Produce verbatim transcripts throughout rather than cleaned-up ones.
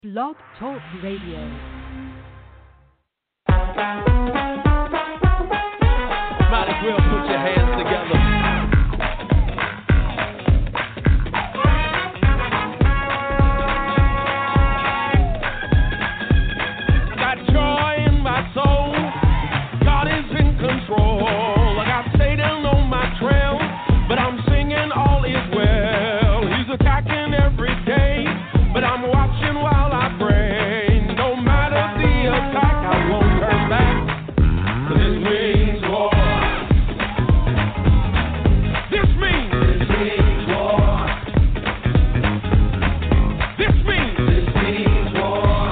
Blog Talk Radio. Might as well put your hands together. Got joy in my soul. God is in control. I got Satan on my trail, but I'm singing all is well. He's attacking every day, but I'm watching while I pray. No matter the attack, I won't turn back. This means war. This means. This means war. This means. This means war.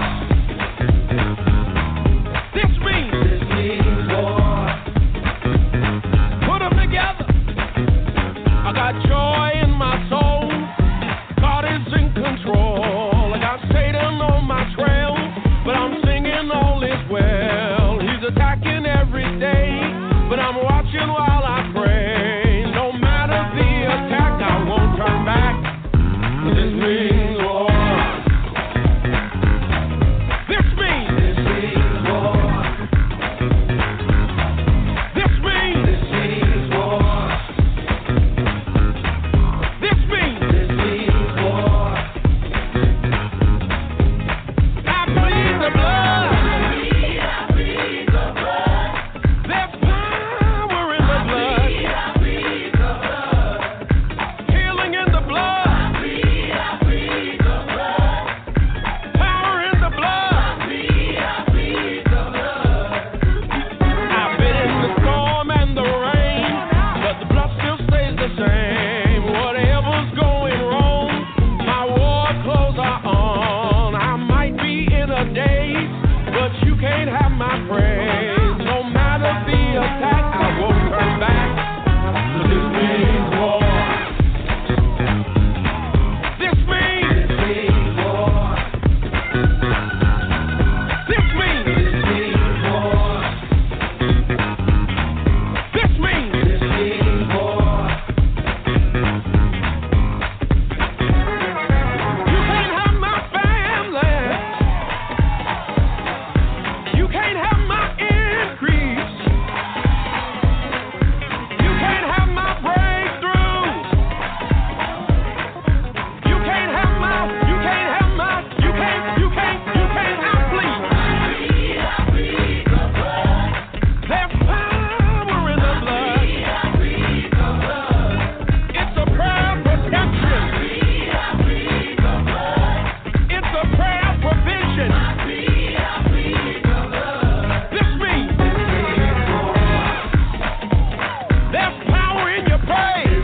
This means. This means war. Put them together. I got joy in my soul. God is in control. I got Satan on my trail, but I'm singing all is well. He's attacking every day, but I'm watching while I pray. No matter the attack, I won't turn back. This means war. This means. This means war. This means. This means war. This means. This means war. I plead the blood. I plead the blood. There's power in the blood. I plead the blood. Healing in the blood. I plead the blood. Power in the blood. I plead the blood. I've been in the storm and the rain, but the blood still stays the same. Whatever's going wrong, my war clothes are on. I might be in a daze, but you can't have my praise. No matter the attack, I won't turn back. This means war. This means. This means war. This means. This means war. This means. This means war. You can't have my family. You can't have my increase. You can't have my breakthrough. You can't have my, you can't have my, you can't, you can't, you can't, I plead. I plead the blood. There's power in the blood. I plead the blood. It's a prayer of protection. I plead the blood. It's a prayer of provision. I plead, I plead the blood. This means. There's power in your praise.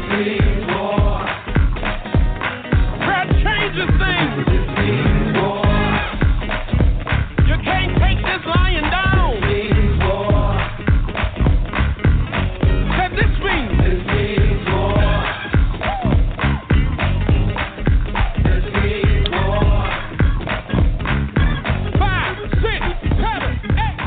Prayer changes things. You can't take this lying down. Said this means. Five, six, seven, eight.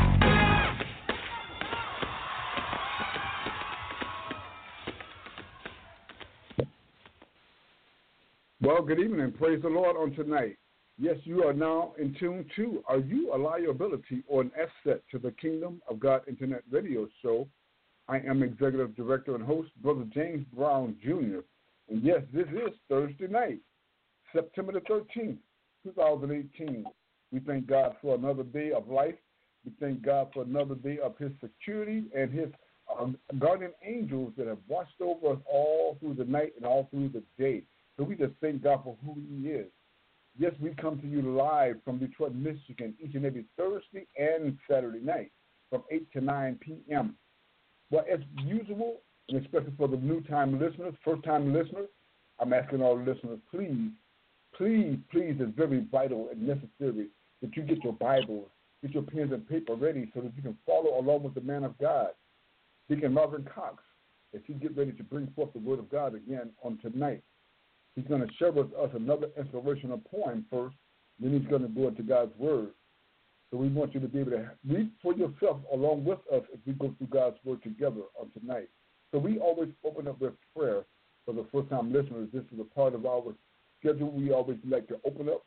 Well, good evening and praise the Lord on tonight. Yes, you are now in tune to Are You a Liability or an Asset to the Kingdom of God Internet Radio Show? I am Executive Director and host, Brother James Brown Junior And yes, this is Thursday night, September the thirteenth, twenty eighteen. We thank God for another day of life. We thank God for another day of His security and His um, guardian angels that have watched over us all through the night and all through the day. So we just thank God for who He is. Yes, we come to you live from Detroit, Michigan, each and every Thursday and Saturday night from eight to nine p.m. Well, as usual, and especially for the new-time listeners, first-time listeners, I'm asking all the listeners, please, please, please, it's very vital and necessary that you get your Bibles, get your pens and paper ready so that you can follow along with the man of God, Deacon Marvin Cox, as he get ready to bring forth the word of God again on tonight. He's going to share with us another inspirational poem first, then he's going to go into God's word. So we want you to be able to read for yourself along with us as we go through God's word together on tonight. So we always open up with prayer for the first-time listeners. This is a part of our schedule. We always like to open up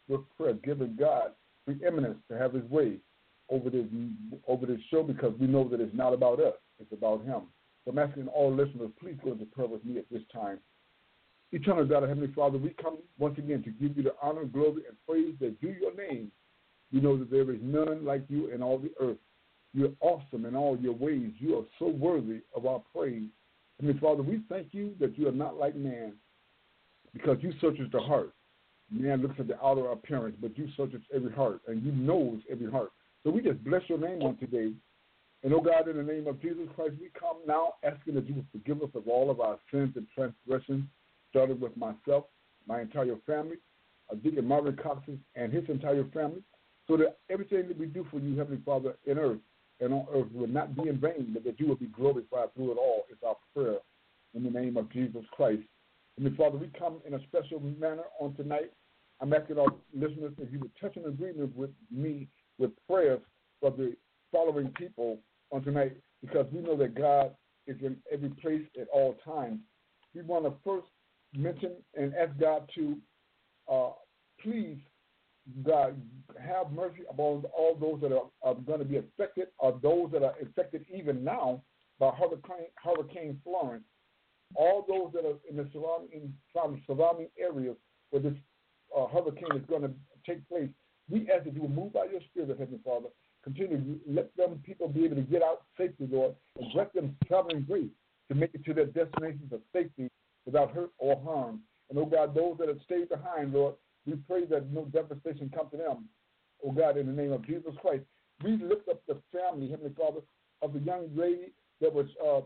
with prayer, giving God preeminence to have his way over this over this show, because we know that it's not about us, it's about him. So I'm asking all listeners, please go into prayer with me at this time. Eternal God, Heavenly Father, we come once again to give you the honor, glory, and praise that due your name. We know that there is none like you in all the earth. You're awesome in all your ways. You are so worthy of our praise. Heavenly Father, we thank you that you are not like man, because you searches the heart. Man looks at the outer appearance, but you searches every heart, and you knows every heart. So we just bless your name on today. And, oh God, in the name of Jesus Christ, we come now asking that you will forgive us of all of our sins and transgressions, starting with myself, my entire family, uh, Deacon Marvin Cox and his entire family, so that everything that we do for you, Heavenly Father, in earth and on earth will not be in vain, but that you will be glorified through it all. It's our prayer in the name of Jesus Christ. Heavenly Father, we come in a special manner on tonight. I'm asking our listeners if you would touch an agreement with me with prayers for the following people on tonight, because we know that God is in every place at all times. We want to first mention and ask God to uh, please, God, have mercy upon all those that are, are going to be affected, or those that are affected even now by Hurricane, Hurricane Florence. All those that are in the surrounding, surrounding areas where this uh, hurricane is going to take place, we ask that you will move by your Spirit, Heavenly Father. Continue to let them people be able to get out safely, Lord, and grant them traveling grace to make it to their destinations of safety without hurt or harm. And, oh God, those that have stayed behind, Lord, we pray that no devastation come to them. Oh God, in the name of Jesus Christ, we lift up the family, Heavenly Father, of the young lady that was uh,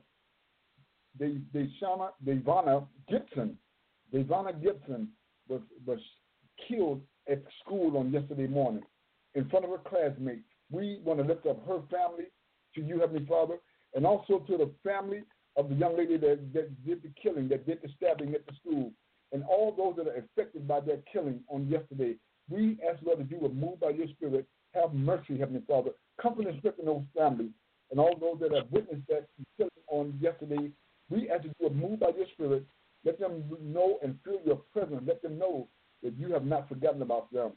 De- Deshana, Devana Gibson. Devana Gibson was was killed at school on yesterday morning in front of her classmates. We want to lift up her family to you, Heavenly Father, and also to the family of the young lady that, that did the killing, that did the stabbing at the school, and all those that are affected by that killing on yesterday. We ask, Lord, that you would move by your Spirit. Have mercy, Heavenly Father. Comfort and strengthen those families and all those that have witnessed that killing on yesterday. We ask that you would move by your Spirit. Let them know and feel your presence. Let them know that you have not forgotten about them.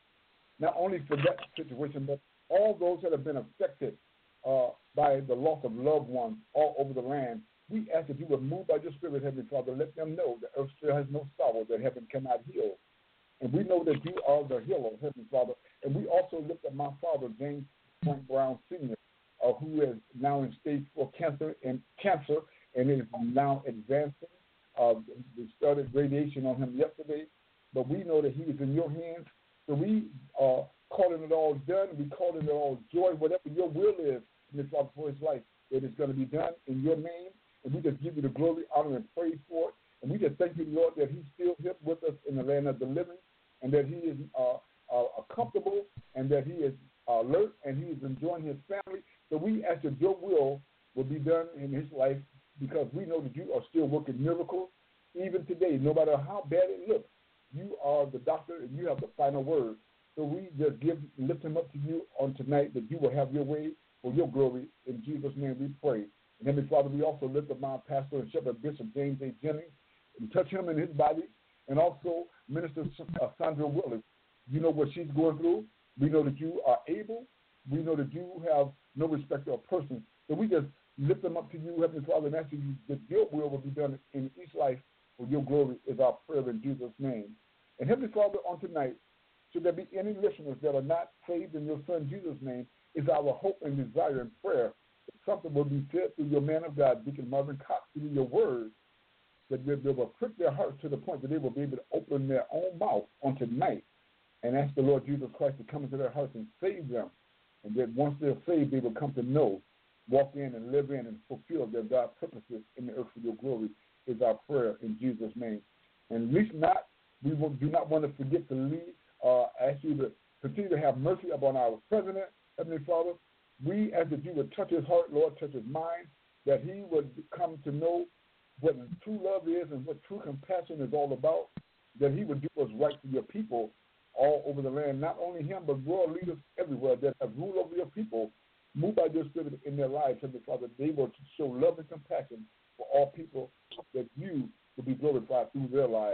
Not only for that situation, but all those that have been affected uh, by the loss of loved ones all over the land. We ask that you would move by your Spirit, Heavenly Father. Let them know that earth still has no sorrow, that heaven cannot heal. And we know that you are the healer, Heavenly Father. And we also lift up my father, James Frank Brown Senior, uh, who is now in stage four cancer and cancer, and is now advancing. Uh, we started radiation on him yesterday, but we know that he is in your hands. So we are calling it all done. We calling it all joy, whatever your will is, Heavenly Father, for his life, it is going to be done in your name. And we just give you the glory, honor, and praise for it. And we just thank you, Lord, that he's still here with us in the land of the living, and that he is uh, uh, comfortable, and that he is alert, and he is enjoying his family. So we ask that your will will be done in his life, because we know that you are still working miracles. Even today, no matter how bad it looks, you are the doctor, and you have the final word. So we just give, lift him up to you on tonight, that you will have your way for your glory. In Jesus' name we pray. And Heavenly Father, we also lift up my pastor and shepherd, Bishop James A. Jennings, and touch him in his body, and also Minister uh, Sandra Willis. You know what she's going through. We know that you are able. We know that you have no respect of person. So we just lift them up to you, Heavenly Father, and ask you that your will will be done in each life for your glory is our prayer in Jesus' name. And Heavenly Father, on tonight, should there be any listeners that are not saved in your Son Jesus' name, is our hope and desire and prayer that something will be said through your man of God, Deacon Marvin Cox, through your word, that they, they will prick their hearts to the point that they will be able to open their own mouth on tonight and ask the Lord Jesus Christ to come into their hearts and save them. And that once they're saved, they will come to know, walk in and live in and fulfill their God purposes in the earth for your glory is our prayer in Jesus' name. And at least not, we will, do not want to forget to leave, uh, ask you to continue to have mercy upon our president, Heavenly Father. We ask that you would touch his heart, Lord, touch his mind, that he would come to know what true love is and what true compassion is all about, that he would do what's right for your people all over the land, not only him, but world leaders everywhere that have ruled over your people. Move by your Spirit in their lives, Heavenly Father. They will show love and compassion for all people, that you will be glorified through their lives.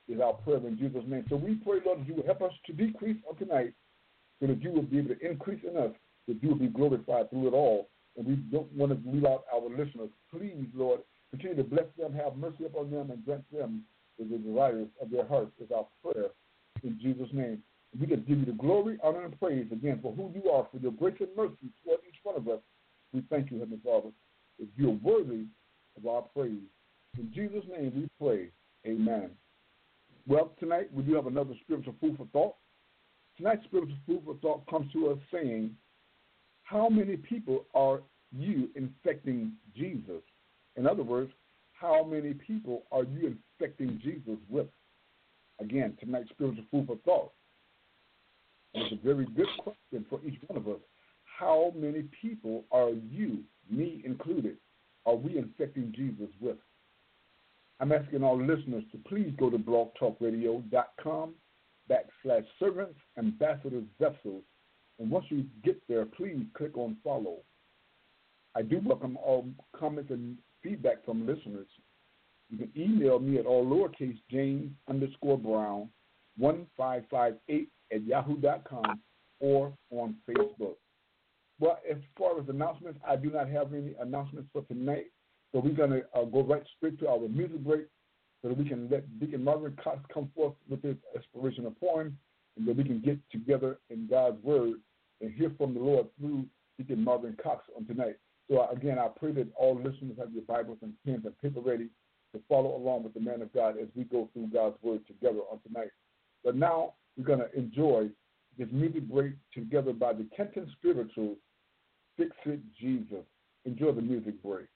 is our prayer in Jesus' name. So we pray, Lord, that you will help us to decrease on tonight so that you will be able to increase in us, that you will be glorified through it all. And we don't want to leave out our listeners. Please, Lord, continue to bless them, have mercy upon them, and grant them the desires of their hearts is our prayer in Jesus' name. And we just give you the glory, honor, and praise again for who you are, for your grace and mercy toward each one of us. We thank you, Heavenly Father, that you are worthy of our praise. In Jesus' name we pray. Amen. Well, tonight we do have another spiritual food for thought. Tonight's spiritual food for thought comes to us saying, how many people are you infecting Jesus? In other words, how many people are you infecting Jesus with? Again, tonight's spiritual food for thought. It's a very good question for each one of us. How many people are you, me included, are we infecting Jesus with? I'm asking all listeners to please go to blogtalkradio.com backslash servants, ambassadors, vessels. And once you get there, please click on follow. I do welcome all comments and feedback from listeners. You can email me at all lowercase James underscore Brown one five five eight at yahoo dot com or on Facebook. Well, as far as announcements, I do not have any announcements for tonight. So we're going to uh, go right straight to our music break so that we can let Deacon Marvin Cox come forth with his inspirational poem, and that we can get together in God's Word and hear from the Lord through Deacon Marvin Cox on tonight. So, uh, again, I pray that all listeners have your Bibles and pens and paper ready to follow along with the man of God as we go through God's Word together on tonight. But now we're going to enjoy this music break together by the Kenton Spirituals, Fix It Jesus. Enjoy the music break.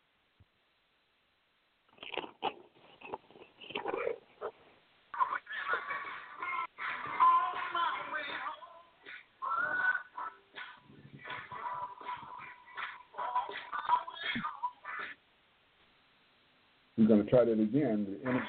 We're going to try that again. The inter-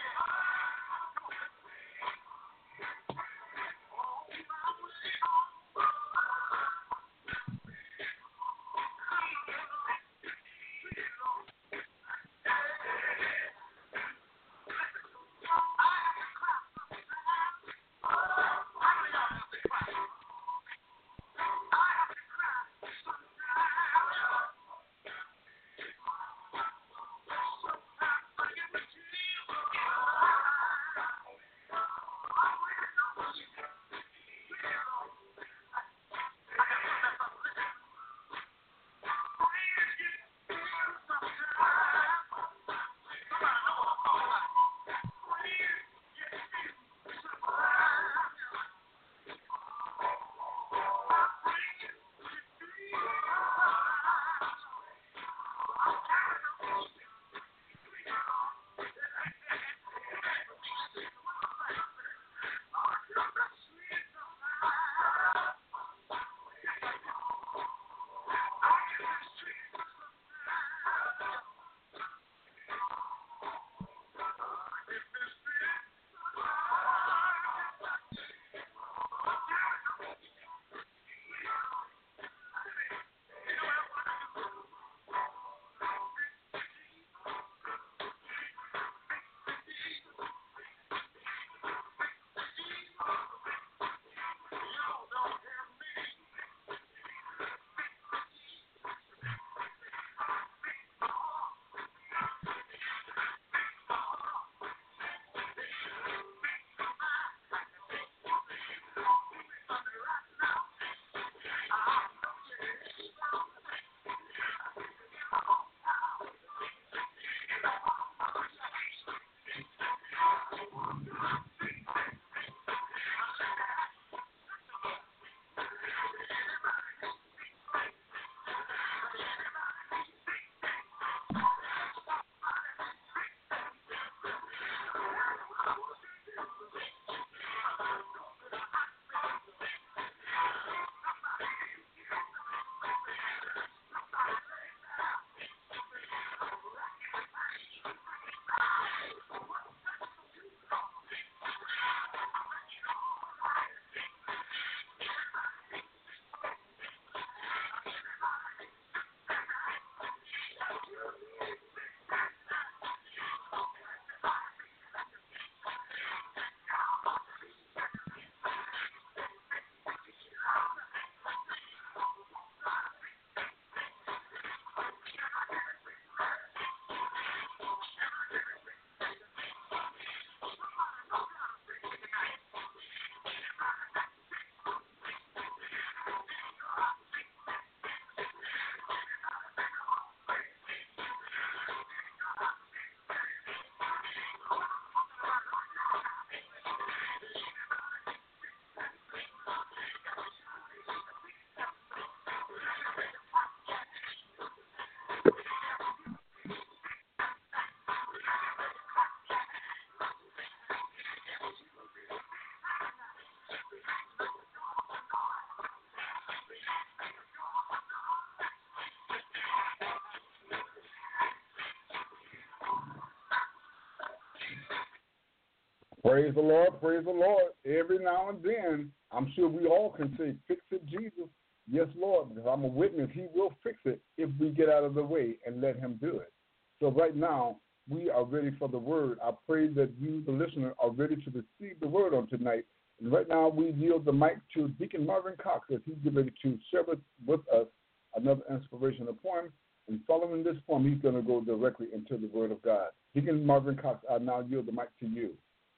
Praise the Lord, praise the Lord. Every now and then, I'm sure we all can say, fix it, Jesus. Yes, Lord, because I'm a witness. He will fix it if we get out of the way and let him do it. So right now, we are ready for the word. I pray that you, the listener, are ready to receive the word on tonight. And right now, we yield the mic to Deacon Marvin Cox as he gets ready to share with, with us another inspirational poem. And following this poem, he's going to go directly into the word of God. Deacon Marvin Cox, I now yield the mic to you.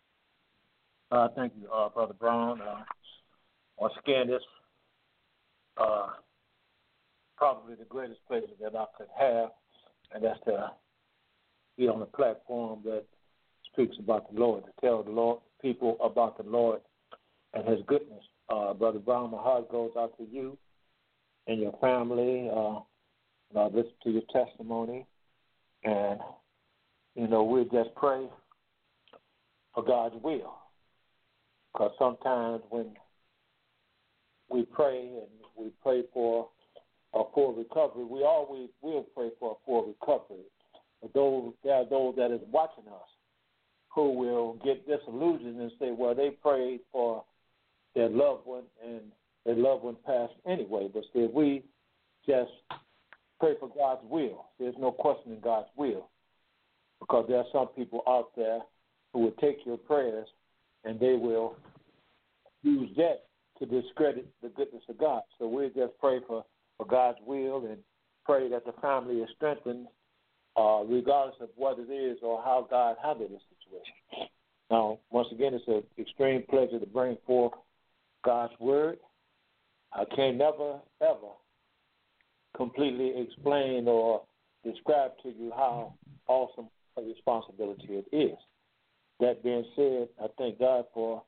Uh, thank you, uh, Brother Brown. Uh, once again, this uh, probably the greatest pleasure that I could have, and that's to be on a platform that speaks about the Lord, to tell the Lord people about the Lord and His goodness. Uh, Brother Brown, my heart goes out to you and your family. Uh, and I listen to your testimony, and you know we just pray for God's will. Because sometimes when we pray and we pray for a full recovery, we always will pray for a full recovery. But those, there are those that is watching us who will get disillusioned and say, well, they prayed for their loved one and their loved one passed anyway. But see, if we just pray for God's will, there's no questioning God's will. Because there are some people out there who will take your prayers and they will use that to discredit the goodness of God. So we just pray for, for God's will and pray that the family is strengthened uh, regardless of what it is or how God handled this situation. Now, once again, it's an extreme pleasure to bring forth God's word. I can never, ever completely explain or describe to you how awesome a responsibility it is. That being said, I thank God for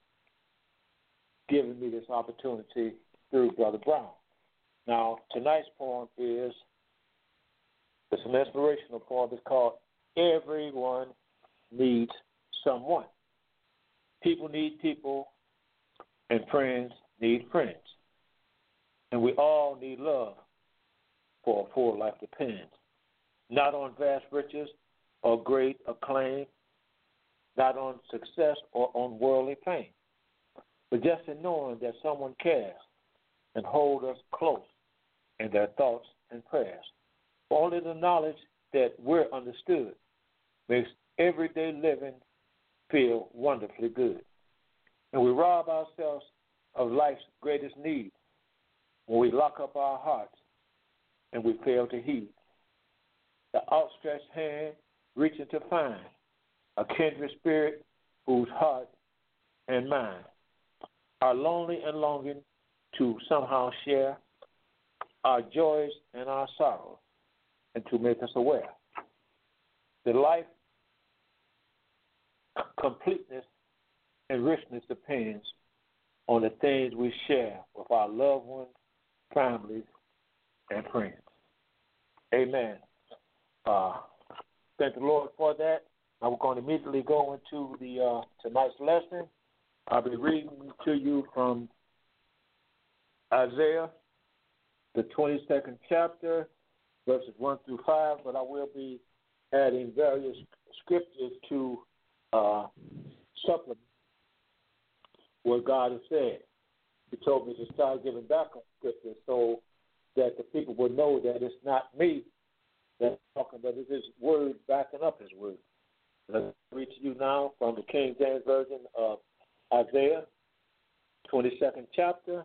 giving me this opportunity through Brother Brown. Now, tonight's poem is, it's an inspirational poem. It's called Everyone Needs Someone. People need people, and friends need friends. And we all need love, for a full life depends. Not on vast riches or great acclaim, not on success or on worldly fame, but just in knowing that someone cares and hold us close in their thoughts and prayers. Only the knowledge that we're understood makes everyday living feel wonderfully good. And we rob ourselves of life's greatest need when we lock up our hearts and we fail to heed the outstretched hand reaching to find a kindred spirit whose heart and mind are lonely and longing to somehow share our joys and our sorrows and to make us aware. The life completeness and richness depends on the things we share with our loved ones, families, and friends. Amen. Uh, thank the Lord for that. I'm going to immediately go into the uh, tonight's lesson. I'll be reading to you from Isaiah, the twenty-second chapter, verses one through five, but I will be adding various scriptures to uh, supplement what God has said. He told me to start giving back on scripture so that the people will know that it's not me that's talking, but it's His word backing up His word. Let's read to you now from the King James Version of Isaiah, twenty-second chapter,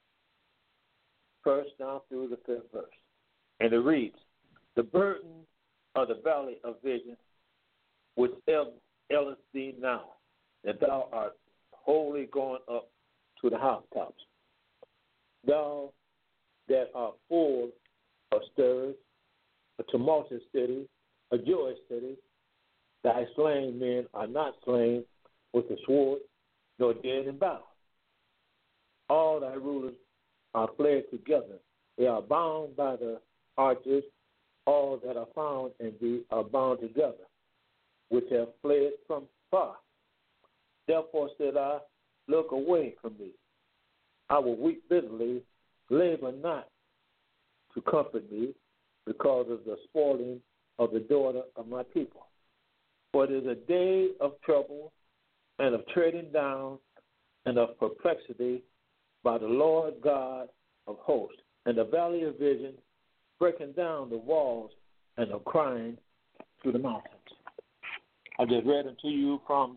first down through the fifth verse. And it reads, the burden of the valley of vision which aileth thee now, that thou art wholly gone up to the housetops. Thou that art full of stirs, a tumultuous city, a joyous city, thy slain men are not slain with the sword, nor dead in battle. All thy rulers are fled together. They are bound by the archers. All that are found in thee are bound together, which have fled from far. Therefore said I, look away from me. I will weep bitterly, labor not to comfort me, because of the spoiling of the daughter of my people. For it is a day of trouble and of treading down and of perplexity by the Lord God of hosts, and the valley of vision, breaking down the walls and of crying through the mountains. I just read unto you from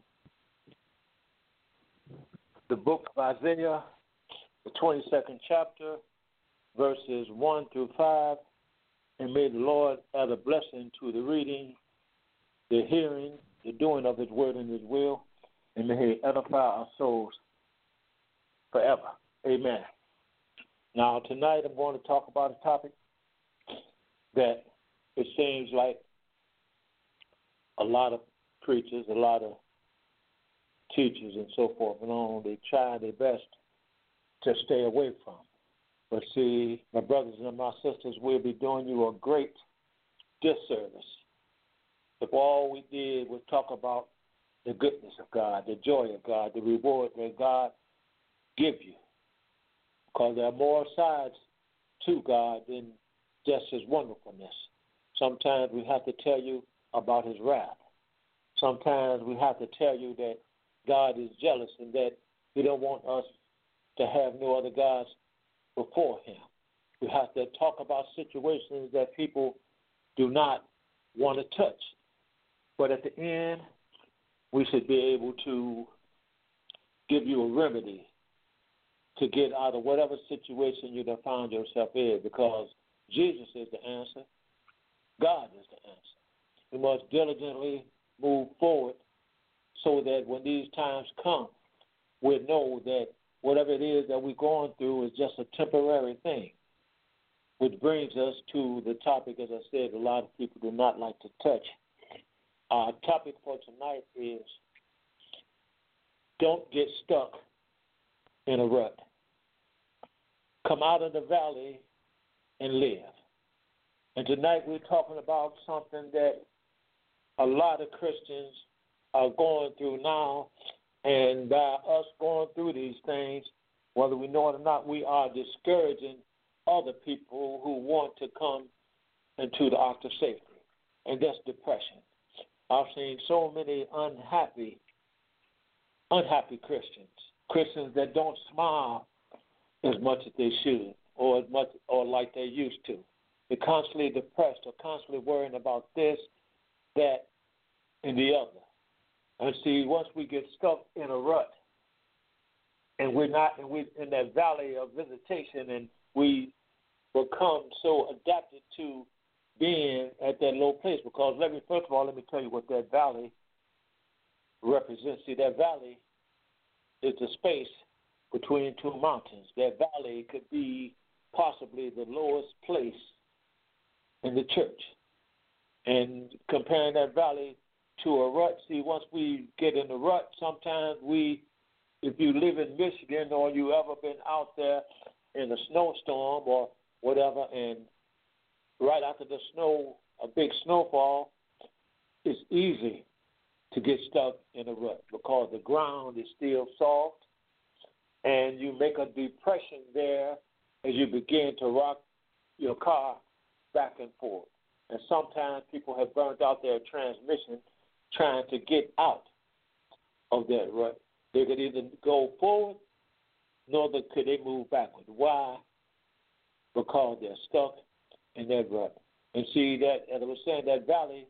the book of Isaiah, the twenty-second chapter, verses one through five, and may the Lord add a blessing to the reading, the hearing, the doing of his word and his will, and may he edify our souls forever. Amen. Now, tonight I'm going to talk about a topic that it seems like a lot of preachers, a lot of teachers and so forth and on, they try their best to stay away from. But see, my brothers and my sisters, we'll be doing you a great disservice if all we did was talk about the goodness of God, the joy of God, the reward that God give you. Because there are more sides to God than just his wonderfulness. Sometimes we have to tell you about his wrath. Sometimes we have to tell you that God is jealous and that he don't want us to have no other gods before him. We have to talk about situations that people do not want to touch. But at the end, we should be able to give you a remedy to get out of whatever situation you have found yourself in, because Jesus is the answer. God is the answer. We must diligently move forward so that when these times come, we know that whatever it is that we're going through is just a temporary thing, which brings us to the topic, as I said, a lot of people do not like to touch. Our topic for tonight is don't get stuck in a rut. Come out of the valley and live. And tonight we're talking about something that a lot of Christians are going through now, and by us going through these things, whether we know it or not, we are discouraging other people who want to come into the ark of safety, and that's depression. I've seen so many unhappy, unhappy Christians, Christians that don't smile as much as they should, or as much, or like they used to. They're constantly depressed, or constantly worrying about this, that, and the other. And see, once we get stuck in a rut, and we're not, and we're in that valley of visitation, and we become so adapted to being at that low place. Because let me first of all, let me tell you what that valley represents. See, that valley is the space between two mountains. That valley could be possibly the lowest place in the church. And comparing that valley to a rut, see, once we get in the rut, sometimes we, if you live in Michigan or you ever been out there in a snowstorm or whatever, and right after the snow, a big snowfall, it's easy to get stuck in a rut because the ground is still soft, and you make a depression there as you begin to rock your car back and forth. And sometimes people have burned out their transmission trying to get out of that rut. They could either go forward, nor could they move backward. Why? Because they're stuck in that rut. And see, that, as I was saying, that valley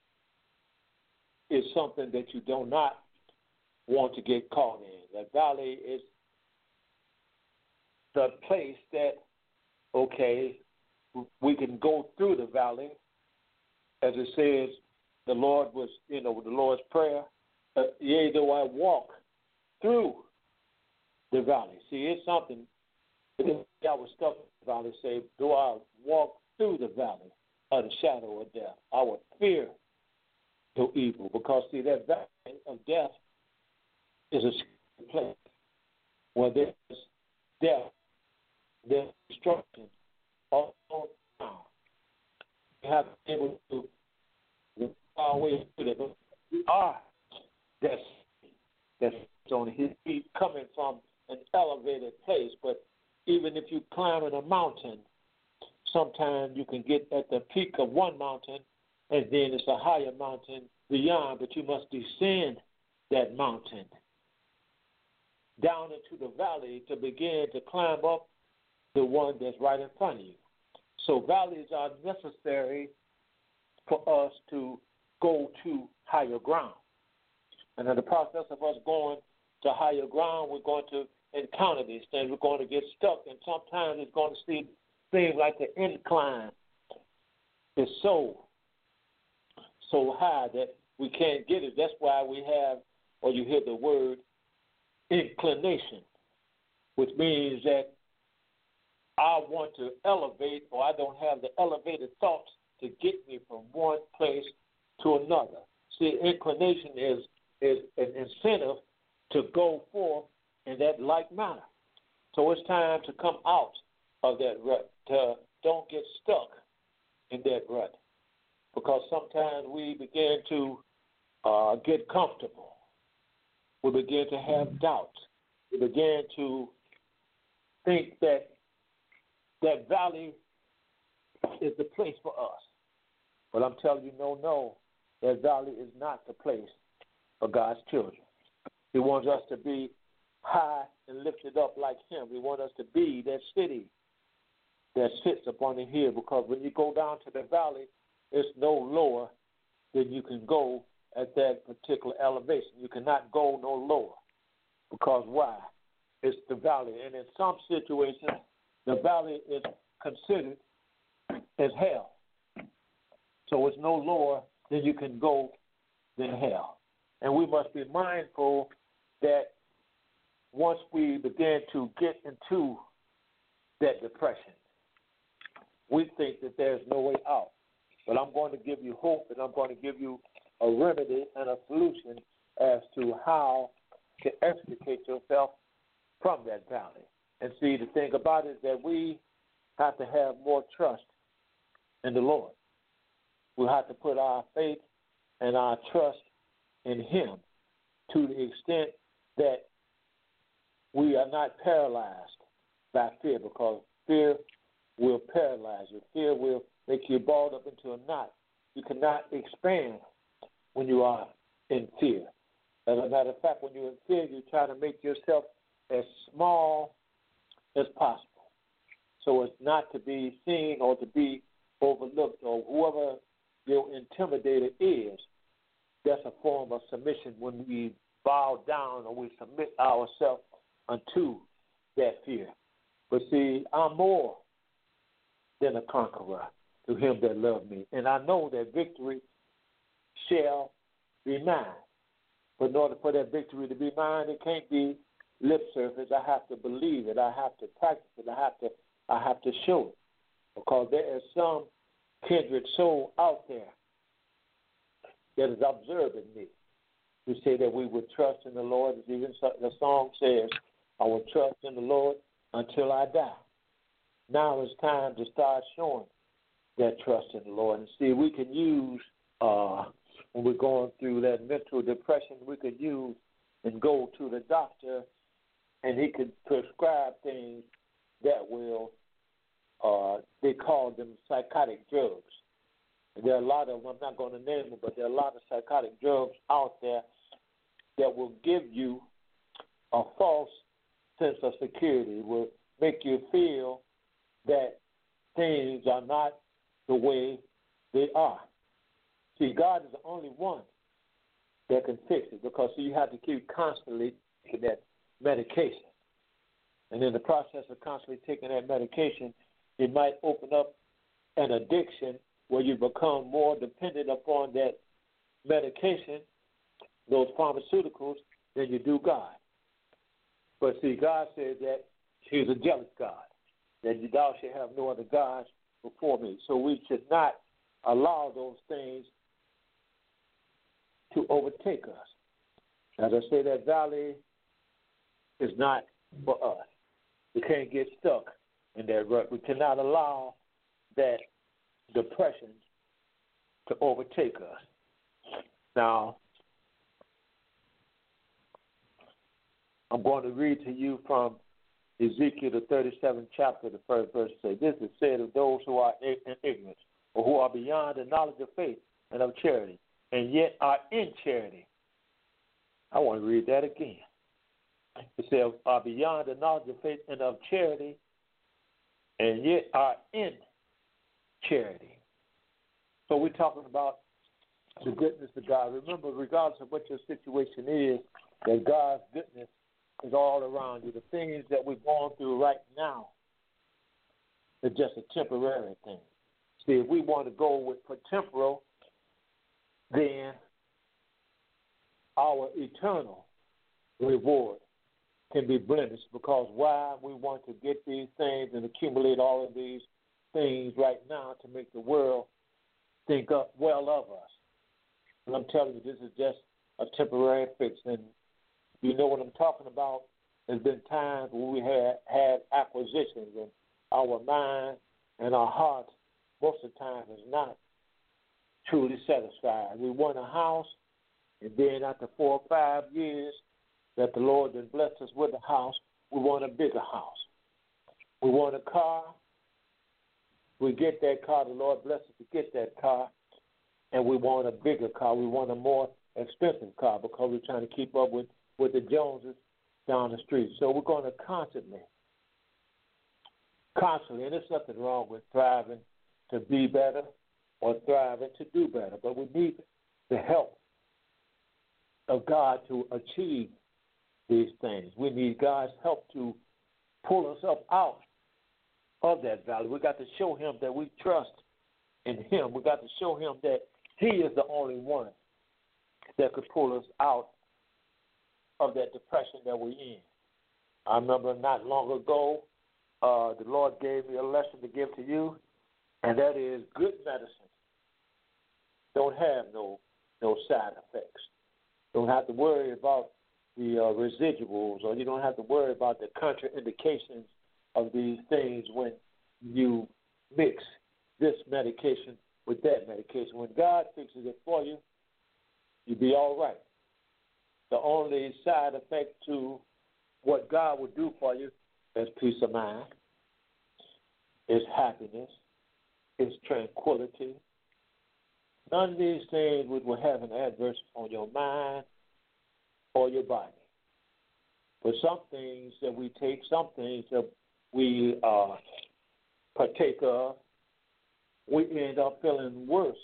is something that you do not want to get caught in. That valley is the place that, okay, we can go through the valley. As it says, the Lord was, you know, the Lord's Prayer, uh, yea, though I walk through the valley. See, it's something, if I was stuck in the valley, say, though I walk through the valley of the shadow of death, I would fear no evil. Because, see, that valley of death is a scary place where there's death, there's destruction all around. You have to be able to our way through that. We are that's that's on his feet coming from an elevated place. But even if you climb in a mountain, sometimes you can get at the peak of one mountain, and then it's a higher mountain beyond. But you must descend that mountain down into the valley to begin to climb up the one that's right in front of you. So valleys are necessary for us to go to higher ground. And in the process of us going to higher ground, we're going to encounter these things. We're going to get stuck, and sometimes it's going to seem, seem like the incline is so, so high that we can't get it. That's why we have, or you hear the word inclination, which means that I want to elevate, or I don't have the elevated thoughts to get me from one place to another. See, inclination is, is an incentive to go forth in that like manner. So it's time to come out of that rut. To, don't get stuck in that rut, because sometimes we begin to uh, get comfortable. We begin to have doubt. We begin to think that that valley is the place for us. But I'm telling you, no, no, that valley is not the place for God's children. He wants us to be high and lifted up like him. He wants us to be that city that sits upon the hill, because when you go down to the valley, it's no lower than you can go at that particular elevation. You cannot go no lower, because why? It's the valley. And in some situations, the valley is considered as hell. So it's no lower than you can go than hell. And we must be mindful that once we begin to get into that depression, we think that there's no way out. But I'm going to give you hope, and I'm going to give you a remedy and a solution as to how to extricate yourself from that valley. And see, the thing about it is that we have to have more trust in the Lord. We have to put our faith and our trust in him to the extent that we are not paralyzed by fear, because fear will paralyze you. Fear will make you balled up into a knot. You cannot expand when you are in fear. As a matter of fact, when you're in fear, you try to make yourself as small as possible, so as not to be seen or to be overlooked, or whoever your intimidator is. That's a form of submission when we bow down or we submit ourselves unto that fear. But see, I'm more than a conqueror to him that loved me. And I know that victory shall be mine. But in order for that victory to be mine, it can't be lip service. I have to believe it. I have to practice it. I have to I have to show it. Because there is some kindred soul out there that is observing me. We say that we would trust in the Lord. As even the song says, I will trust in the Lord until I die. Now it's time to start showing that trust in the Lord. And see, we can use, uh, when we're going through that mental depression, we could use and go to the doctor, and he could prescribe things that will, uh, they call them psychotic drugs. And there are a lot of them, I'm not going to name them, but there are a lot of psychotic drugs out there that will give you a false sense of security. It will make you feel that things are not the way they are. See, God is the only one that can fix it, because see, you have to keep constantly taking that medication. And in the process of constantly taking that medication, it might open up an addiction where you become more dependent upon that medication, those pharmaceuticals, than you do God. But see, God says that he's a jealous God, that thou shalt have no other gods before me. So we should not allow those things to overtake us. As I say, that valley is not for us. We can't get stuck in that rut. We cannot allow that depression to overtake us. Now, I'm going to read to you from Ezekiel, the thirty-seventh chapter, the first verse. Say, this is said of those who are in ignorance, or who are beyond the knowledge of faith and of charity, and yet are in charity. I want to read that again. It says, are beyond the knowledge of faith and of charity, and yet are in charity. So we're talking about the goodness of God. Remember, regardless of what your situation is, that God's goodness is all around you. The things that we're going through right now are just a temporary thing. See, if we want to go with for temporal, then our eternal reward can be blemished, because why we want to get these things and accumulate all of these things right now to make the world think up well of us. And I'm telling you, this is just a temporary fix. And you know what I'm talking about. There's been times when we had had acquisitions, and our mind and our heart most of the time is not truly satisfied. We want a house, and then after four or five years that the Lord has blessed us with a house, we want a bigger house. We want a car. We get that car. The Lord bless us to get that car, and we want a bigger car. We want a more expensive car because we're trying to keep up with, with the Joneses down the street. So we're going to constantly, constantly, and there's nothing wrong with thriving to be better or thriving to do better, but we need the help of God to achieve these things. We need God's help to pull us up out of that valley. We got to show him that we trust in him. We got to show him that he is the only one that could pull us out of that depression that we're in. I remember not long ago, uh, the Lord gave me a lesson to give to you, and that is good medicine don't have no no side effects. Don't have to worry about the uh, residuals, or you don't have to worry about the contraindications of these things when you mix this medication with that medication. When God fixes it for you, you'll be all right. The only side effect to what God will do for you is peace of mind, is happiness, is tranquility. None of these things will have an adverse on your mind or your body. But some things that we take, some things that we uh, partake of, we end up feeling worse,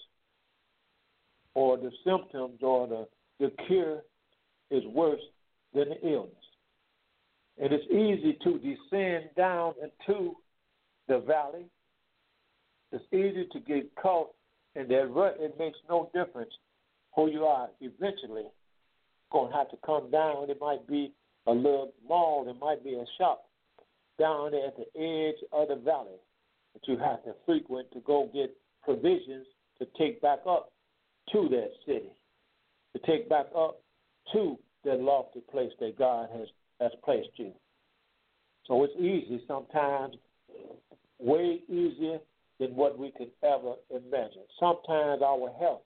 or the symptoms or the, the cure is worse than the illness. And it's easy to descend down into the valley. It's easy to get caught in that rut. It makes no difference who you are. Eventually, going to have to come down. It might be a little mall. It might be a shop down there at the edge of the valley that you have to frequent to go get provisions to take back up to that city, to take back up to that lofty place that God has, has placed you. So it's easy sometimes, way easier than what we could ever imagine. Sometimes our health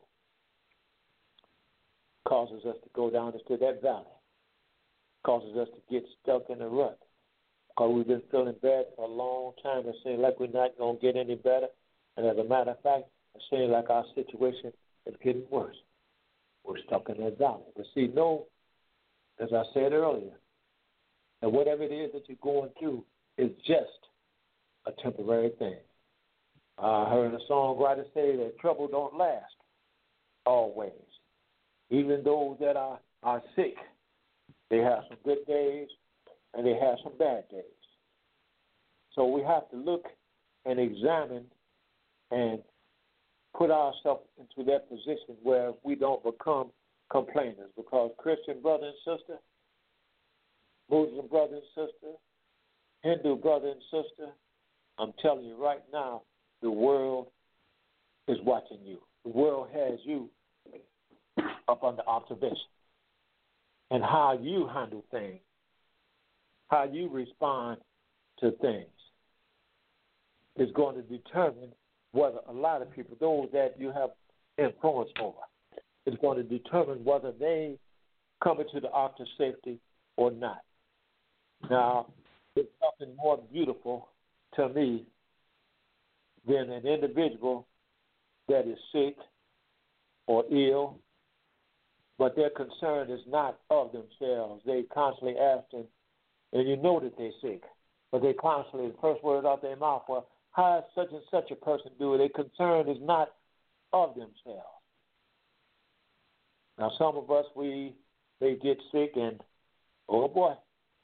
causes us to go down into that valley, causes us to get stuck in a rut, because we've been feeling bad for a long time. It seems like we're not going to get any better. And as a matter of fact, it seems like our situation is getting worse. We're stuck in that valley. But see, know, as I said earlier, that whatever it is that you're going through is just a temporary thing. I heard a songwriter say that trouble don't last always. Even those that are, are sick, they have some good days and they have some bad days. So we have to look and examine and put ourselves into that position where we don't become complainers. Because Christian brother and sister, Muslim brother and sister, Hindu brother and sister, I'm telling you right now, the world is watching you. The world has you up under observation. And how you handle things, how you respond to things, is going to determine whether a lot of people, those that you have influence over, is going to determine whether they come into the ark of safety or not. Now, there's nothing more beautiful to me than an individual that is sick or ill, but their concern is not of themselves. They constantly asking, and you know that they're sick, but they constantly, the first word out their mouth, well, how is such and such a person do it? Their concern is not of themselves. Now, some of us, we they get sick and, oh boy,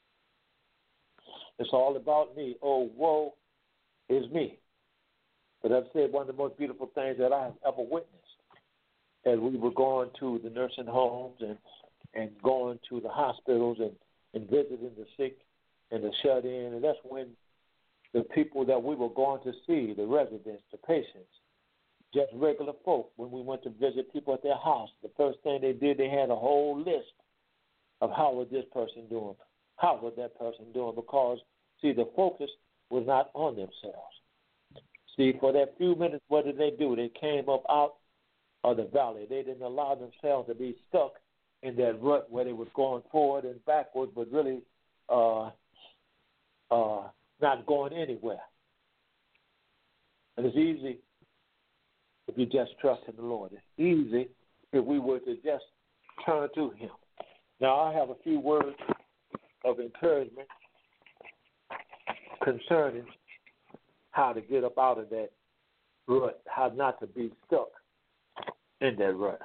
it's all about me. Oh, woe is me. But I've said one of the most beautiful things that I have ever witnessed as we were going to the nursing homes and, and going to the hospitals and, and visiting the sick and the shut in. And that's when the people that we were going to see, the residents, the patients, just regular folk, when we went to visit people at their house, the first thing they did, they had a whole list of how was this person doing, how was that person doing, because, see, the focus was not on themselves. See, for that few minutes, what did they do? They came up out of the valley. They didn't allow themselves to be stuck in that rut where they was going forward and backward, but really uh, uh, not going anywhere. And it's easy if you just trust in the Lord. It's easy if we were to just turn to Him. Now, I have a few words of encouragement concerning how to get up out of that rut, how not to be stuck in that rut.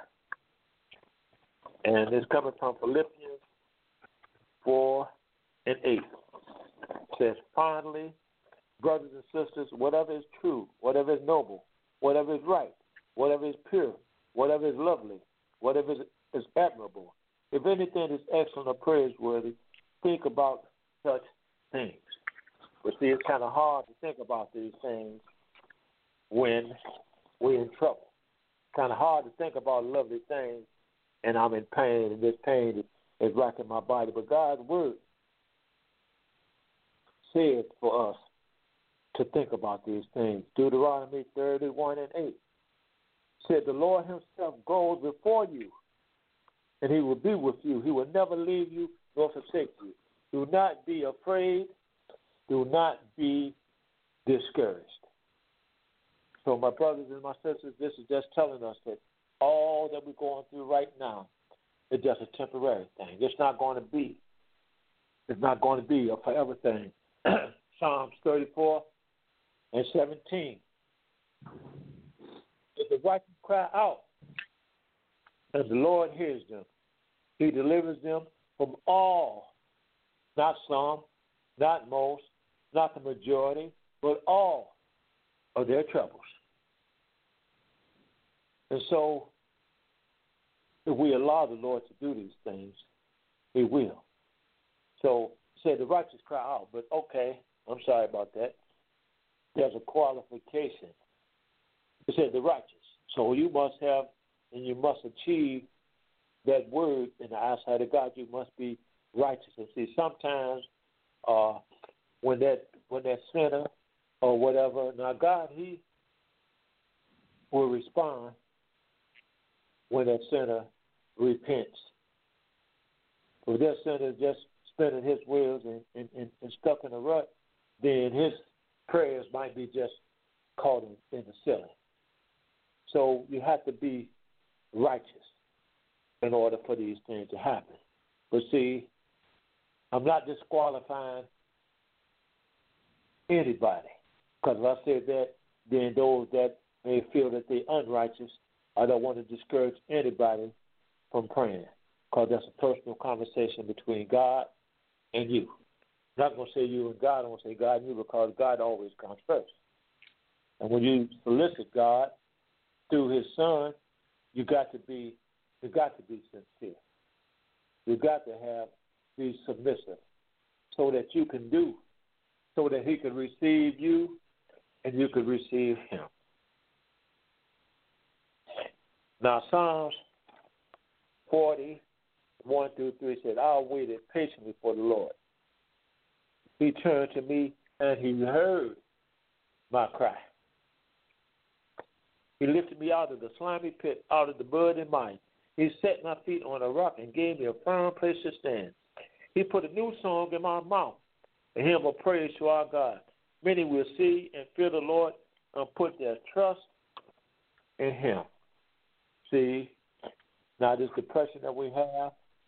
And it's coming from Philippians four and eight. It says, finally, brothers and sisters, whatever is true, whatever is noble, whatever is right, whatever is pure, whatever is lovely, whatever is, is admirable, if anything is excellent or praiseworthy, think about such things. But see, it's kind of hard to think about these things when we're in trouble. It's kind of hard to think about lovely things, and I'm in pain, and this pain is, is racking my body. But God's word said for us to think about these things. Deuteronomy thirty-one and eight said, the Lord Himself goes before you, and He will be with you. He will never leave you nor forsake you. Do not be afraid. Do not be discouraged. So, my brothers and my sisters, this is just telling us that all that we're going through right now is just a temporary thing. It's not going to be. It's not going to be a forever thing. Psalms thirty-four and seventeen. If the righteous cry out, and the Lord hears them, He delivers them from all, not some, not most, not the majority, but all of their troubles. And so, if we allow the Lord to do these things, He will. So, say the righteous cry out, but okay, I'm sorry about that. There's a qualification. It said the righteous. So you must have and you must achieve that word in the eyesight of God. You must be righteous. And see, sometimes uh, when that when that sinner or whatever, now God, He will respond when that sinner repents. If that sinner is just spinning his wheels and, and, and, and stuck in a rut, then his prayers might be just caught in, in the ceiling. So you have to be righteous in order for these things to happen. But see, I'm not disqualifying anybody, because if I said that, then those that may feel that they're unrighteous, I don't want to discourage anybody from praying, because that's a personal conversation between God and you. I'm not going to say you and God. I'm going to say God and you, because God always comes first. And when you solicit God through His Son, you got to be you got to be sincere. You got to have be submissive, so that you can do, so that He can receive you and you can receive Him. Now Psalms forty, one through three said, I waited patiently for the Lord. He turned to me and He heard my cry. He lifted me out of the slimy pit, out of the burning mine. He set my feet on a rock and gave me a firm place to stand. He put a new song in my mouth, a hymn of praise to our God. Many will see and fear the Lord and put their trust in Him. See, Now, this depression that we have,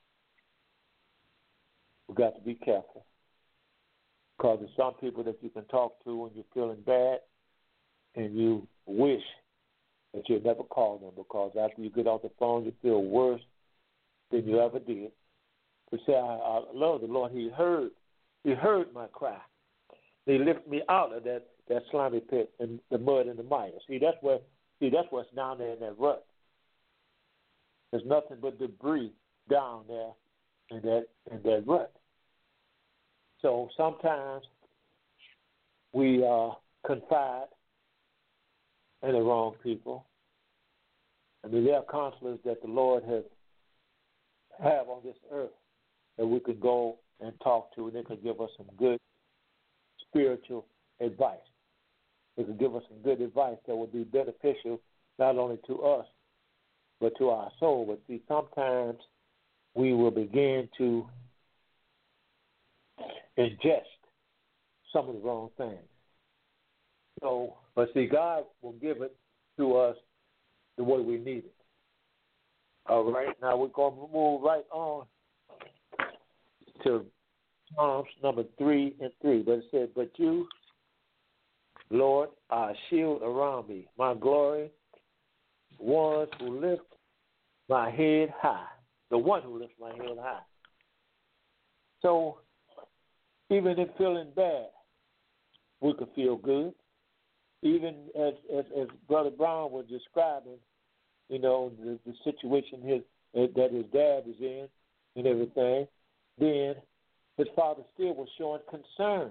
we've got to be careful. Because there's some people that you can talk to when you're feeling bad, and you wish that you never called them, because after you get off the phone, you feel worse than you ever did. But say, I, I love the Lord. He heard, He heard my cry. He lifted me out of that, that slimy pit and the mud and the mire. See, that's where, see, that's what's down there in that rut. There's nothing but debris down there in that in that rut. So sometimes we uh, confide in the wrong people. I mean, there are counselors that the Lord has have on this earth that we could go and talk to, and they could give us some good spiritual advice. They could give us some good advice that would be beneficial not only to us, but to our soul. But see, sometimes we will begin to ingest some of the wrong things. So, but see, God will give it to us the way we need it. All right, now we're going to move right on to Psalms number three and three. But it said, but you, Lord, are a shield around me, my glory, one who lifts my head high, the one who lifts my head high. So even if feeling bad, we could feel good. Even as, as, as Brother Brown was describing, you know, the, the situation his, that his dad is in and everything, then his father still was showing concern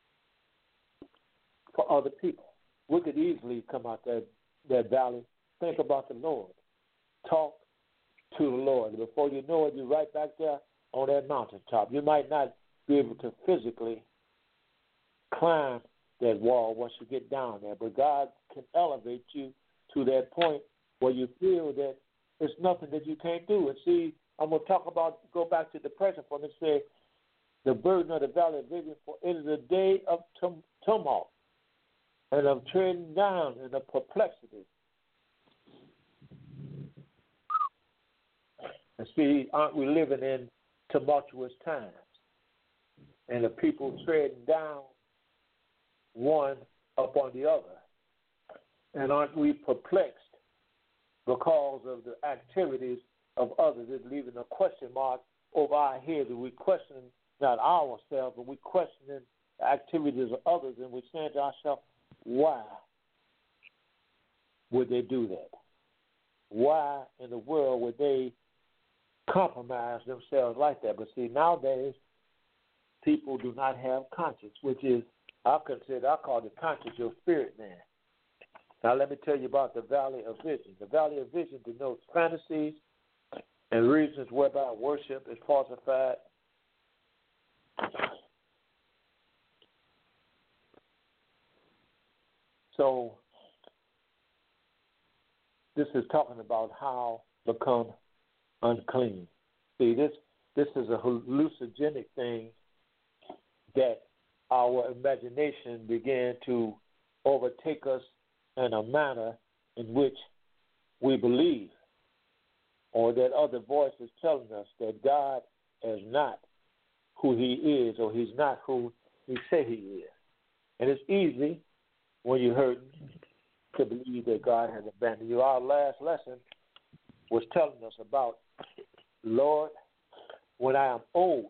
for other people. We could easily come out that, that valley, think about the Lord, talk to the Lord. Before you know it, you're right back there on that mountaintop. You might not be able to physically climb that wall once you get down there, but God can elevate you to that point where you feel that there's nothing that you can't do. And see, I'm going to talk about, go back to the present for me, say, the burden of the valley of vision, for it is a day of tum- tumult and of treading down and of perplexity. And see, aren't we living in tumultuous times? And the people treading down one upon the other. And aren't we perplexed because of the activities of others? It's leaving a question mark over our heads. We question not ourselves, but we questioning the activities of others, and we saying to ourselves, why would they do that? Why in the world would they compromise themselves like that? But see, nowadays, people do not have conscience, which is, I consider, I call it conscience, your spirit man. Now, let me tell you about the Valley of Vision. The Valley of Vision denotes fantasies and reasons whereby worship is falsified. So, this is talking about how to become unclean. See, this this is a hallucinogenic thing that our imagination began to overtake us in a manner in which we believe, or that other voices telling us that God is not who he is, or he's not who he say he is. And it's easy when you're hurting to believe that God has abandoned you. Our last lesson was telling us about, Lord, when I am old,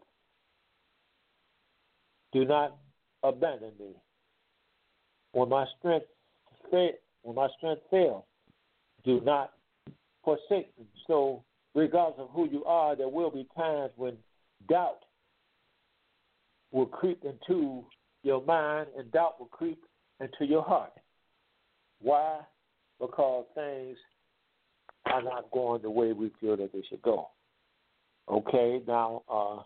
do not abandon me. When my strength fail, when my strength fails, do not forsake me. So, regardless of who you are, there will be times when doubt will creep into your mind, and doubt will creep into your heart. Why? Because things are not going the way we feel that they should go. Okay, now, uh,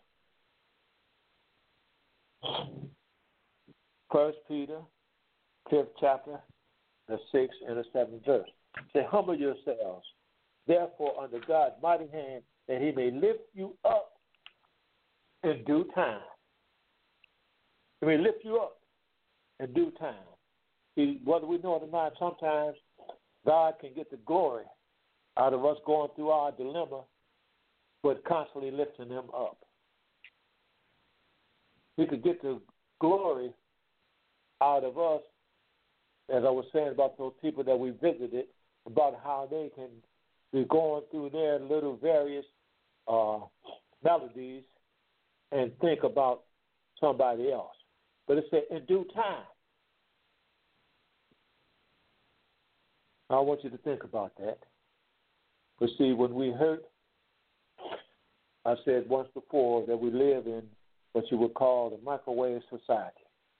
First Peter, fifth chapter, the sixth and the seventh verse. Say, humble yourselves, therefore, under God's mighty hand, that he may lift you up in due time. He may lift you up in due time. See, whether we know it or not, sometimes God can get the glory out of us going through our dilemma, but constantly lifting him up. He could get the glory out of us, as I was saying about those people that we visited, about how they can be going through their little various uh, melodies and think about somebody else. But it said, in due time. I want you to think about that. But see, when we hurt, I said once before that we live in what you would call the microwave society.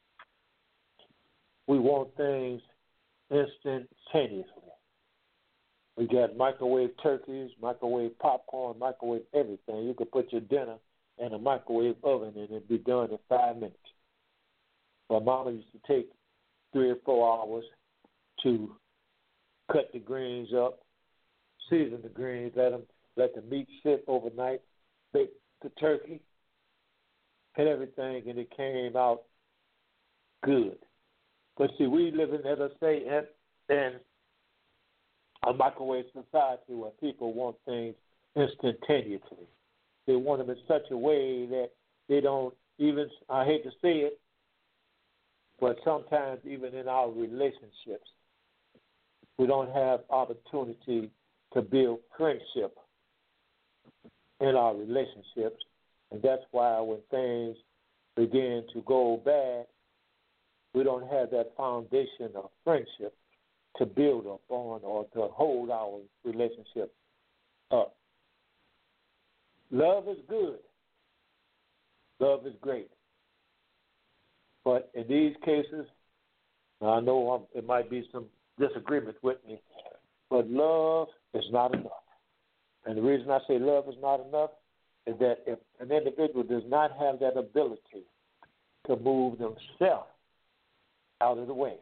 We want things instantaneously. We got microwave turkeys, microwave popcorn, microwave everything. You could put your dinner in a microwave oven and it'd be done in five minutes. My mama used to take three or four hours to cut the greens up, season the greens, let them let the meat sit overnight, bake the turkey, and everything, and it came out good. But see, we live in, as I say, in, in a microwave society where people want things instantaneously. They want them in such a way that they don't even, I hate to say it, but sometimes even in our relationships, we don't have opportunity to build friendship in our relationships. And that's why when things begin to go bad, we don't have that foundation of friendship to build up on or to hold our relationship up. Love is good. Love is great. But in these cases, I know I'm, it might be some disagreement with me, but love is not enough. And the reason I say love is not enough is that if an individual does not have that ability to move themselves out of the way,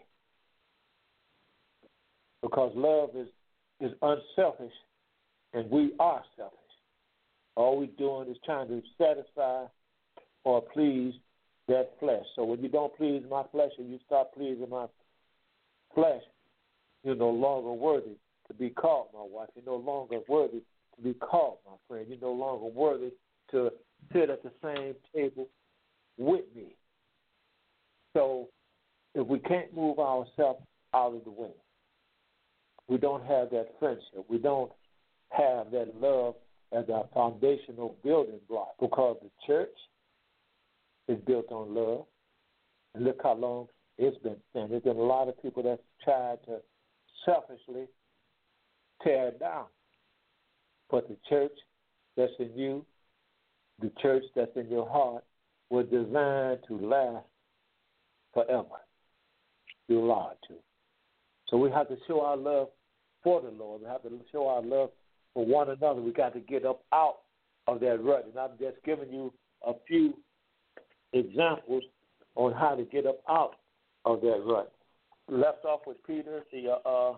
because love is, is unselfish and we are selfish. All we're doing is trying to satisfy or please that flesh. So when you don't please my flesh and you start pleasing my flesh, you're no longer worthy to be called my wife. You're no longer worthy to be called my friend. You're no longer worthy to sit at the same table with me. So if we can't move ourselves out of the way, we don't have that friendship. We don't have that love as our foundational building block, because the church is built on love. And look how long it's been standing. There's been a lot of people that tried to selfishly tear it down. But the church that's in you, the church that's in your heart, was designed to last forever. You're allowed to. So we have to show our love for the Lord. We have to show our love for one another. We got to get up out of that rut. And I'm just giving you a few examples on how to get up out of that rut. Left off with Peter. The uh,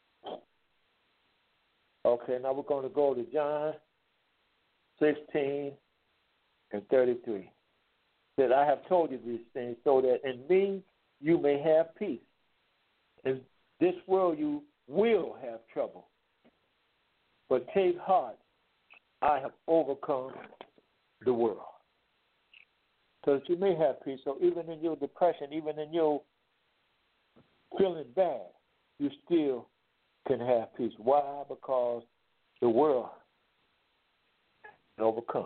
okay, now we're going to go to John sixteen and thirty-three. That I have told you these things so that in me you may have peace. In this world you will have trouble. But take heart, I have overcome the world. So that you may have peace. So even in your depression, even in your feeling bad, you still can have peace. Why? Because the world is overcome.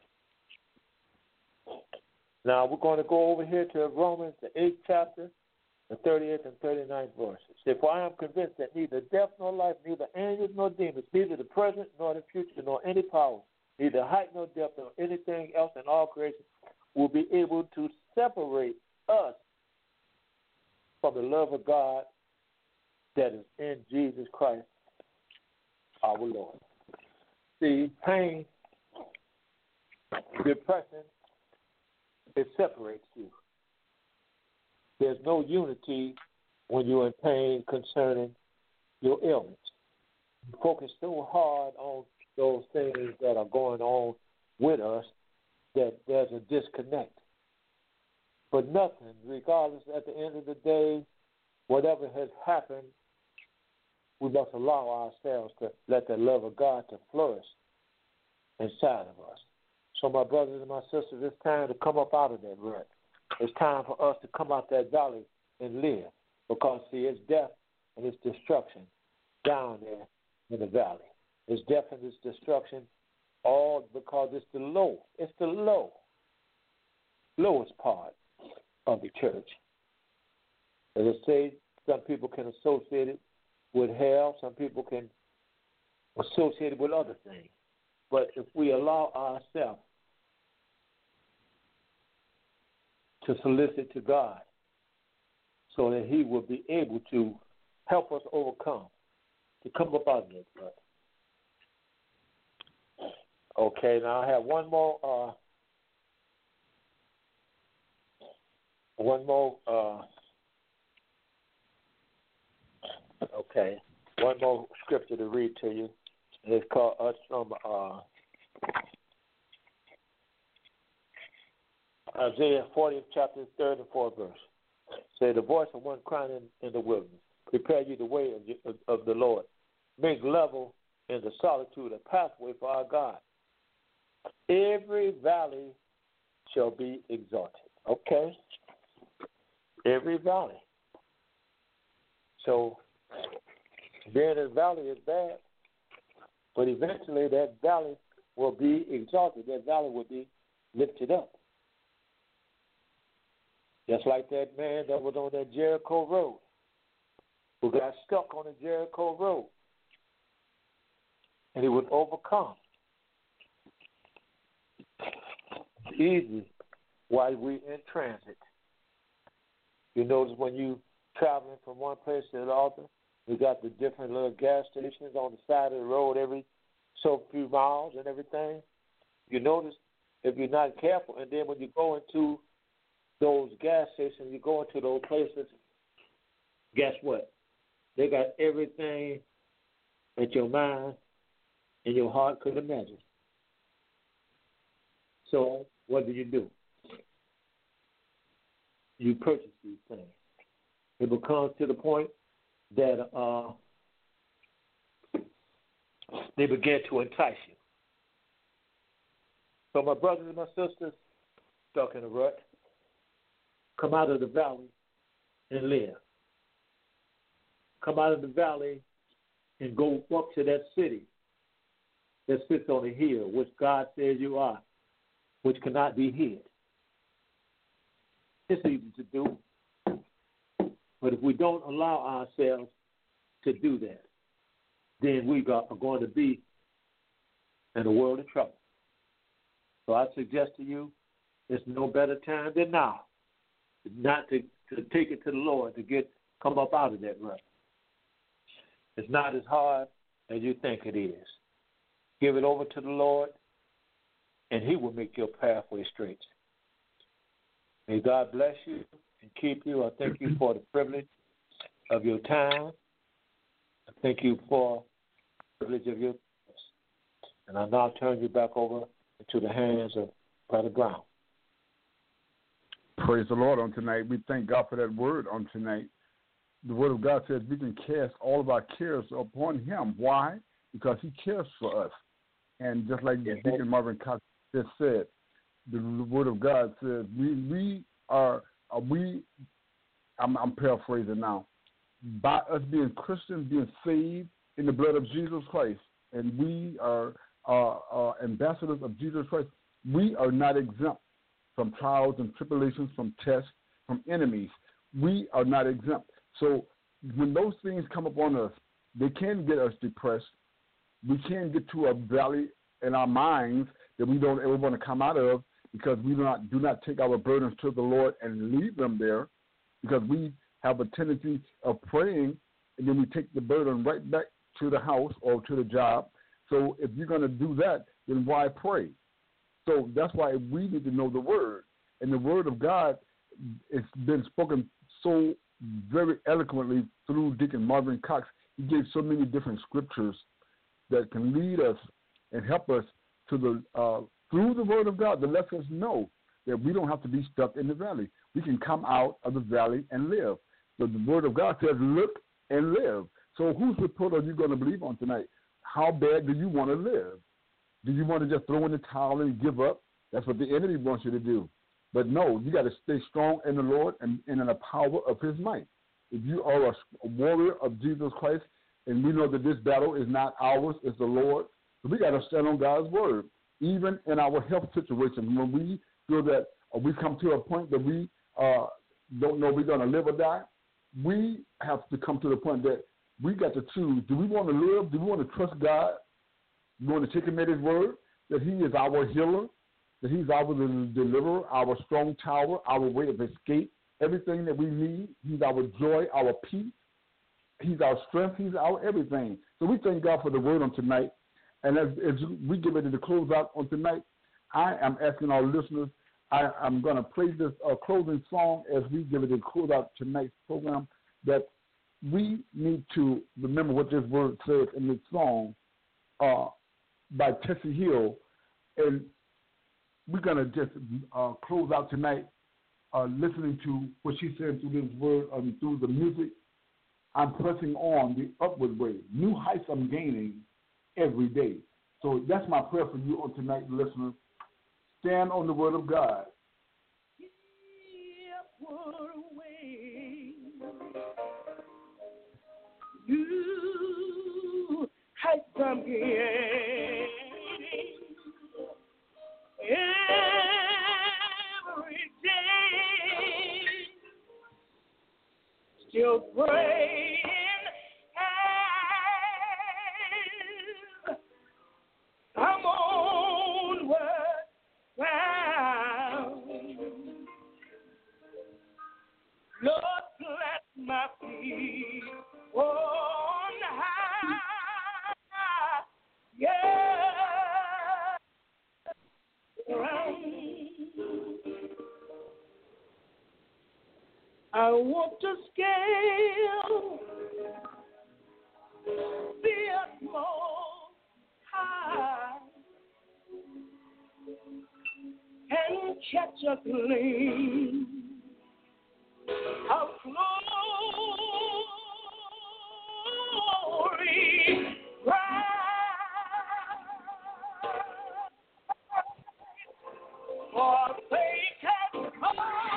Now we're going to go over here to Romans, the eighth chapter, the thirty-eighth and thirty-ninth verses. For I am convinced that neither death nor life, neither angels nor demons, neither the present nor the future, nor any power, neither height nor depth, nor anything else in all creation will be able to separate us from the love of God that is in Jesus Christ, our Lord. See, pain, depression, it separates you. There's no unity when you're in pain concerning your ailments. You focus so hard on those things that are going on with us that there's a disconnect. But nothing, regardless, at the end of the day, whatever has happened we must allow ourselves to let the love of God to flourish inside of us. So, my brothers and my sisters, it's time to come up out of that rut. It's time for us to come out that valley and live. Because, see, it's death and it's destruction down there in the valley. It's death and it's destruction all because it's the low. It's the low, lowest part of the church. As I say, some people can associate it with hell. Some people can associate it with other things. But if we allow ourselves to solicit to God so that he will be able to help us overcome, to come up out of it. But okay, now I have one more, uh, one more, uh, okay, one more scripture to read to you. It's called us from uh, Isaiah fortieth chapter, third and fourth verse. Say, the voice of one crying in, in the wilderness, prepare you the way of, of the Lord. Make level in the solitude a pathway for our God. Every valley shall be exalted. Okay? Every valley. So, being in a valley is bad, but eventually that valley will be exalted. That valley will be lifted up. Just like that man that was on that Jericho road, who got stuck on the Jericho road, and he would overcome. It's easy while we're in transit. You notice when you traveling from one place to the other, we got the different little gas stations on the side of the road every so few miles and everything. You notice if you're not careful, and then when you go into those gas stations, you go into those places, guess what? They got everything that your mind and your heart could imagine. So what do you do? You purchase these things. It becomes to the point that uh, they begin to entice you. So my brothers and my sisters, stuck in a rut, come out of the valley and live. Come out of the valley and go up to that city that sits on a hill, which God says you are, which cannot be hid. It's easy to do. But if we don't allow ourselves to do that, then we are going to be in a world of trouble. So I suggest to you, there's no better time than now, not to, to take it to the Lord to get come up out of that rut. It's not as hard as you think it is. Give it over to the Lord, and he will make your pathway straight. May God bless you and keep you. I thank you for the privilege of your time. I thank you for the privilege of your time. And I now turn you back over into the hands of Brother Brown. Praise the Lord on tonight. We thank God for that word on tonight. The word of God says we can cast all of our cares upon him. Why? Because he cares for us. And just like yes, Deacon Marvin Cox just said, the word of God says we we are, are we. I'm, I'm paraphrasing now. By us being Christians, being saved in the blood of Jesus Christ, and we are uh, uh, ambassadors of Jesus Christ, we are not exempt from trials and tribulations, from tests, from enemies. We are not exempt. So when those things come upon us, they can get us depressed. We can get to a valley in our minds that we don't ever want to come out of, because we do not do not take our burdens to the Lord and leave them there, because we have a tendency of praying and then we take the burden right back to the house or to the job. So if you're going to do that, then why pray? So that's why we need to know the word. And the word of God, it's been spoken so very eloquently through Deacon Marvin Cox. He gave so many different scriptures that can lead us and help us to the uh, through the word of God to let us know that we don't have to be stuck in the valley. We can come out of the valley and live. So the word of God says, look and live. So whose report are you going to believe on tonight? How bad do you want to live? Do you want to just throw in the towel and give up? That's what the enemy wants you to do. But no, you got to stay strong in the Lord and, and in the power of his might. If you are a, a warrior of Jesus Christ, and we know that this battle is not ours, it's the Lord, so we got to stand on God's word. Even in our health situation, when we feel that uh, we come to a point that we uh, don't know we're going to live or die, we have to come to the point that we got to choose. Do we want to live? Do we want to trust God? Do we want to take him at his word, that he is our healer, that he's our deliverer, our strong tower, our way of escape, everything that we need. He's our joy, our peace. He's our strength. He's our everything. So we thank God for the word on tonight. And as, as we get ready to close out on tonight, I am asking our listeners, I, I'm going to play this uh, closing song as we get ready to close out tonight's program, that we need to remember what this word says in this song uh, by Tessie Hill. And we're going to just uh, close out tonight uh, listening to what she said through this word, um, through the music. I'm pressing on the upward way. New heights I'm gaining every day. So that's my prayer for you on tonight, listeners. Stand on the word of God. Upward way. New heights I'm gaining every day. Still praying as I'm onward bound. Lord, plant my feet on high. Yeah. I want to scale the utmost high and catch a gleam of glory bright. For faith has come.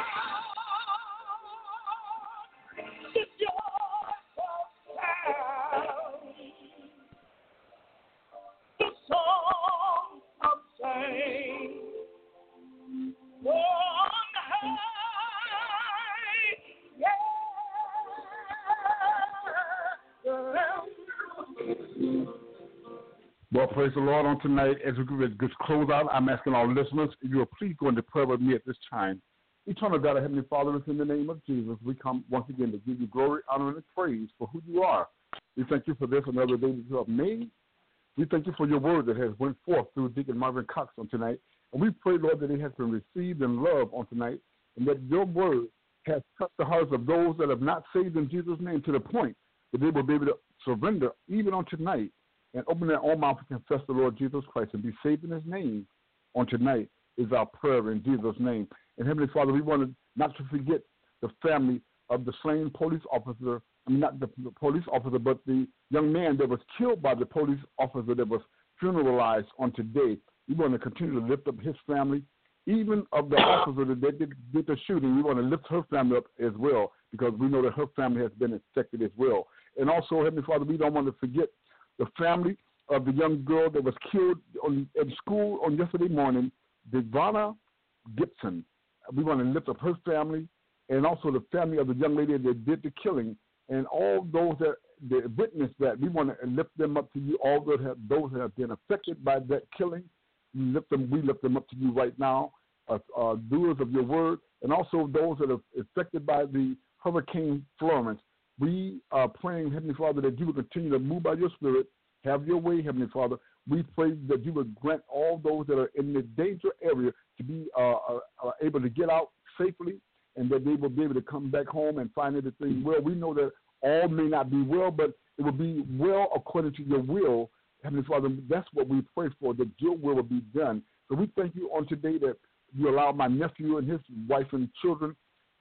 Well, praise the Lord on tonight. As we just close out, I'm asking our listeners, if you will please go into prayer with me at this time. Eternal God, Heavenly Father, in the name of Jesus, we come once again to give you glory, honor, and praise for who you are. We thank you for this another day that you have made. We thank you for your word that has went forth through Deacon Marvin Cox on tonight. And we pray, Lord, that it has been received in love on tonight, and that your word has touched the hearts of those that have not saved in Jesus' name to the point that they will be able to surrender even on tonight and open their own mouth and confess the Lord Jesus Christ and be saved in his name on tonight is our prayer in Jesus' name. And Heavenly Father, we want to not to forget the family of the slain police officer, I mean not the, the police officer, but the young man that was killed by the police officer that was funeralized on today. We want to continue to lift up his family, even of the officer that did, did the shooting. We want to lift her family up as well, because we know that her family has been affected as well. And also, Heavenly Father, we don't want to forget the family of the young girl that was killed on, at school on yesterday morning, Devonna Gibson. We want to lift up her family and also the family of the young lady that did the killing, and all those that, that witnessed that. We want to lift them up to you, all those, have, those that have been affected by that killing. We lift them, we lift them up to you right now, uh, uh, doers of your word, and also those that are affected by the Hurricane Florence. We are praying, Heavenly Father, that you will continue to move by your Spirit. Have your way, Heavenly Father. We pray that you would grant all those that are in the danger area to be uh, uh, uh, able to get out safely, and that they will be able to come back home and find everything well. We know that all may not be well, but it will be well according to your will, Heavenly Father. That's what we pray for, that your will will be done. So we thank you on today that you allow my nephew and his wife and children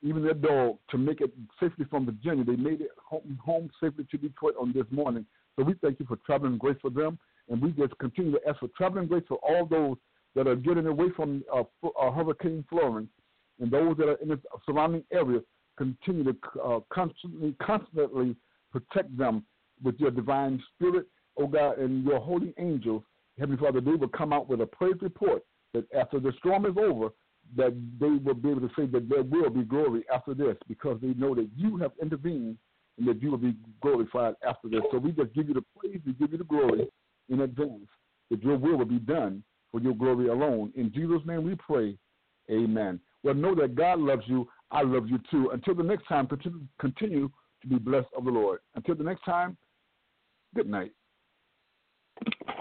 even their dog, to make it safely from Virginia. They made it home, home safely to Detroit on this morning. So we thank you for traveling grace for them, and we just continue to ask for traveling grace for all those that are getting away from uh, uh, Hurricane Florence, and those that are in the surrounding area. Continue to uh, constantly, constantly protect them with your divine spirit, oh God, and your holy angels. Heavenly Father, they will come out with a praise report that after the storm is over, that they will be able to say that there will be glory after this, because they know that you have intervened and that you will be glorified after this. So we just give you the praise, we give you the glory in advance, that your will will be done for your glory alone. In Jesus' name we pray, amen. Well, know that God loves you. I love you too. Until the next time, continue, continue to be blessed of the Lord. Until the next time, good night.